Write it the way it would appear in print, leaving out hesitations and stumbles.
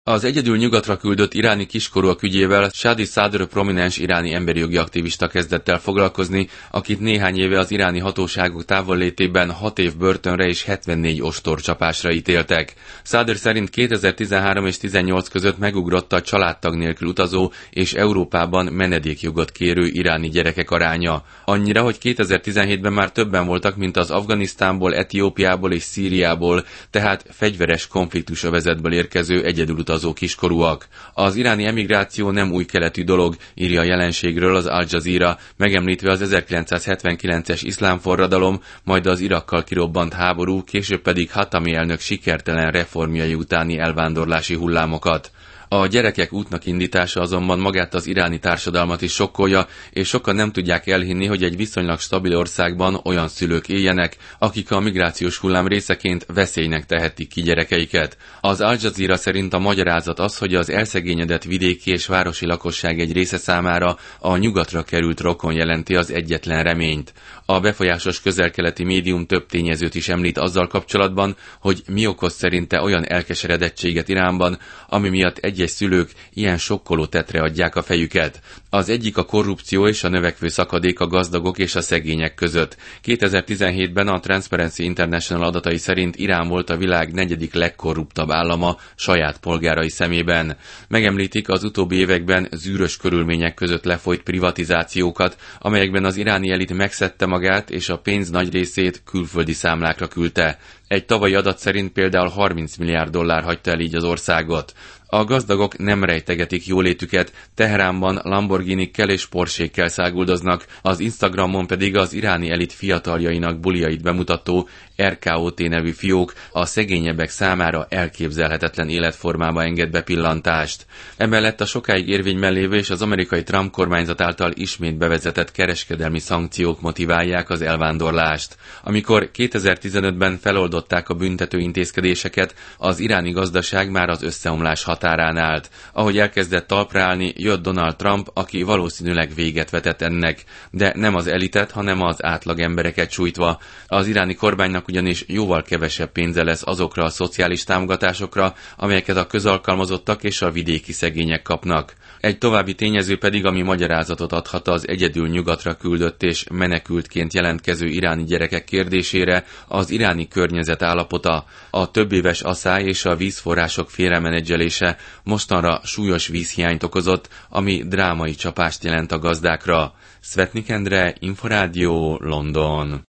Az egyedül nyugatra küldött iráni kiskorúak ügyével Shadi Sadr prominens iráni emberi jogi aktivista kezdett el foglalkozni, akit néhány éve az iráni hatóságok távollétében 6 év börtönre és 74 ostorcsapásra ítéltek. Sadr szerint 2013 és 18 között megugrott a családtag nélkül utazó és Európában menedékjogot kérő iráni gyerekek aránya. Annyira, hogy 2017-ben már többen voltak, mint az Afganisztánból, Etiópiából és Szíriából, tehát fegyveres konfliktusövezetből érkező egyedül utazó kiskorúak. Az iráni emigráció nem új keletű dolog, írja a jelenségről az Al Jazeera, megemlítve az 1979-es iszlámforradalom, majd az Irakkal kirobbant háború, később pedig Hatami elnök sikertelen reformjai utáni elvándorlási hullámokat. A gyerekek útnak indítása azonban magát az iráni társadalmat is sokkolja, és sokan nem tudják elhinni, hogy egy viszonylag stabil országban olyan szülők éljenek, akik a migrációs hullám részeként veszélynek tehetik ki gyerekeiket. Az Al Jazeera szerint a magyarázat az, hogy az elszegényedett vidéki és városi lakosság egy része számára a nyugatra került rokon jelenti az egyetlen reményt. A befolyásos közel-keleti médium több tényezőt is említ azzal kapcsolatban, hogy mi okoz szerinte olyan elkeseredettséget Iránban, ami miatt egyes szülők ilyen sokkoló tettre adják a fejüket. Az egyik a korrupció és a növekvő szakadék a gazdagok és a szegények között. 2017-ben a Transparency International adatai szerint Irán volt a világ 4. legkorruptabb állama saját polgárai szemében. Megemlítik az utóbbi években zűrös körülmények között lefolyt privatizációkat, amelyekben az iráni elit megszedte magát és a pénz nagy részét külföldi számlákra küldte. Egy tavalyi adat szerint például 30 milliárd dollár hagyta el így az országot. A gazdagok nem rejtegetik jólétüket, Teheránban Lamborghinikkel és Porsékkel száguldoznak, az Instagramon pedig az iráni elit fiataljainak buliait bemutató RKOT nevű fiók a szegényebbek számára elképzelhetetlen életformába enged bepillantást. Emellett a sokáig érvényben lévő és az amerikai Trump kormányzat által ismét bevezetett kereskedelmi szankciók motiválják az elvándorlást. Amikor 2015-ben feloldották a büntető intézkedéseket, az iráni gazdaság már az összeomlás határán állt. Ahogy elkezdett talpra állni, jött Donald Trump, aki valószínűleg véget vetett ennek, de nem az elitet, hanem az átlag embereket sújtva. Az iráni kormánynak ugyanis jóval kevesebb pénze lesz azokra a szociális támogatásokra, amelyeket a közalkalmazottak és a vidéki szegények kapnak. Egy további tényező pedig, ami magyarázatot adhat az egyedül nyugatra küldött és menekültként jelentkező iráni gyerekek kérdésére, az iráni környezet állapota. A többéves aszály és a vízforrások félremenedzselése mostanra súlyos vízhiányt okozott, ami drámai csapást jelent a gazdákra. Szvetnik Endre, Inforádió, London.